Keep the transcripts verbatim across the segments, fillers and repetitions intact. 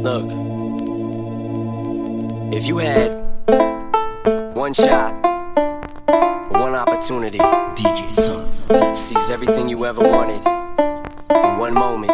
Look, if you had one shot, one opportunity D J Sun to seize everything you ever wanted in one moment,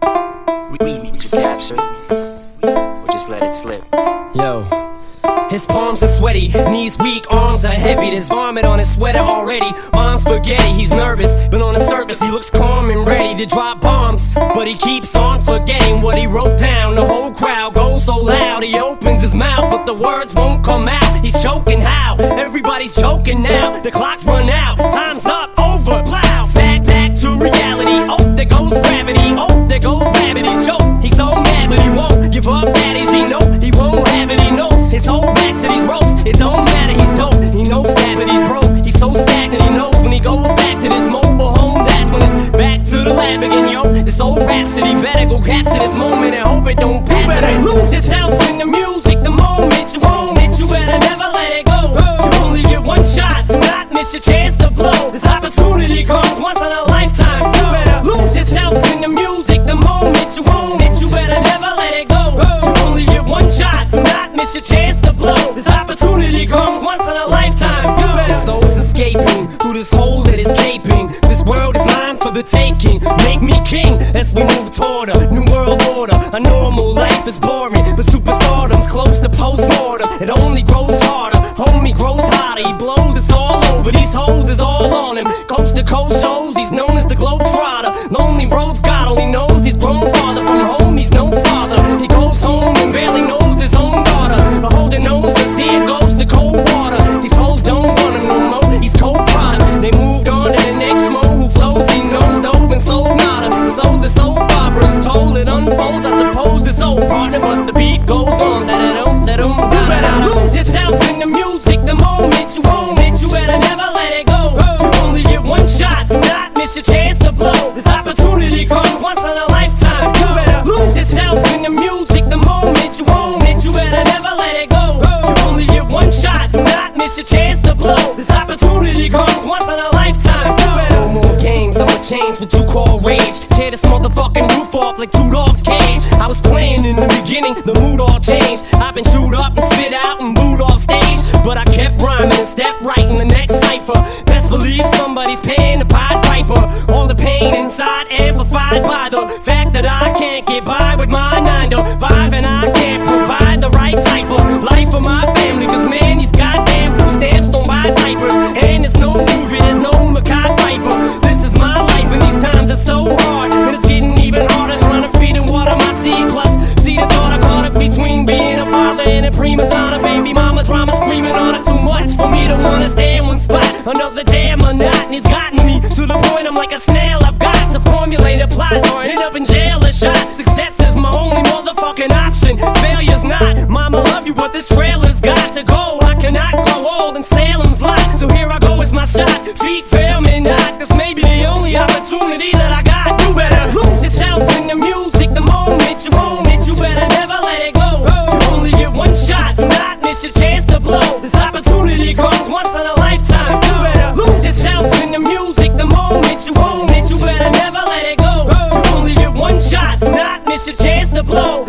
would you capture it or just let it slip? Yo, his palms are sweaty, knees weak, arms are heavy. There's vomit on his sweater already. Mom's spaghetti, he's nervous, but on the surface he looks calm and ready to drop bombs. But he keeps on forgetting what he wrote down. The whole crowd goes so loud, he opens his mouth, but the words won't come out. He's choking how? Everybody's choking now. The clock's run out, time's up, over, plow. Back, back to reality, oh, there goes gravity. Oh, there goes gravity, choke. He's so mad, but he won't give up, daddies, he know he won't have it, he knows his whole back to these ropes. It don't matter, he's dope, he knows that, but he's broke. He's so stagnant, he knows when he goes back to this mobile home, that's when it's back to the lab again, yo. This old rhapsody better go capture this moment and hope it don't pass. You better lose yourself in the music the moment you own it. You better never let it go. You only get one shot, do not miss your chance to blow. This opportunity comes once in a lifetime. You better lose yourself in the music the moment you own it. You better never let it go. You only get one shot, do not miss your chance to blow. This opportunity comes once in a lifetime. You better. Souls escaping through this hole that is gaping. This world is mine for the taking. Make me king as we move toward a new world order. A normal life is boring, but superstardom's close to postmortem. It only grows harder, homie grows hotter. He blows, it's all over. These hoes is all on him. Coast to coast shows, he's known as the Globetrotter. Lonely roads, God only knows he's grown farther from home. He's no father. He goes home and barely knows his own daughter. But hold your nose, cause here goes the cold water. These hoes don't want him no more. He's cold product. They moved on to the next mo who flows. He knows dove and sold nada. So the soap opera's told it unfolds. I suppose it's old partner, but the beat goes on. That I don't, that don't, you better lose yourself in the music the moment you own it. You better never let it go. You only get one shot, do not miss your chance to blow. This opportunity comes once in a lifetime. You better lose yourself in the music the moment you own it. You better never let it go. You only get one shot, do not miss your chance to blow. This opportunity comes once in a lifetime. You better. No more games, I'ma change what you call rage. Tear this motherfucking roof off like two dogs' cage. I was playing in the beginning, the mood all changed. I've been chewed up and spit out and booed off stage, but I kept rhyming and stepped right in the next cipher. Best believe somebody's paying the Pied Piper. All the pain inside amplified by the fact that I can't get by with my nine to five, and I can't provide the right type of life for my family. Cause man, these goddamn food stamps don't buy diapers, and there's no movie, there's no Mackay Pfeiffer. This is my life and these times are so hard, and it's getting even harder trying to feed and water my seed. Plus, see the thought I caught up between being a father and a prima donna. Baby mama drama screaming on it, too much for me to wanna stay in one spot. Another damn monotony's gotten me to the point I'm like a snail. I've got to formulate a plot or end up in jail or shot. Success is my only motherfucking option, failure's not. Mama love you, but this trailer's got to go. I cannot grow old in Salem's lot, so here I go, it's my shot. Feet fail me not, this may be the only opportunity that I got. You better lose yourself in the music the moment you own it. You better never let it go. You only get one shot, do not miss your chance to blow. This opportunity comes once in a lifetime. You better lose yourself in the music the moment you own it. You better never let it go. You only get one shot, do not miss your chance to blow.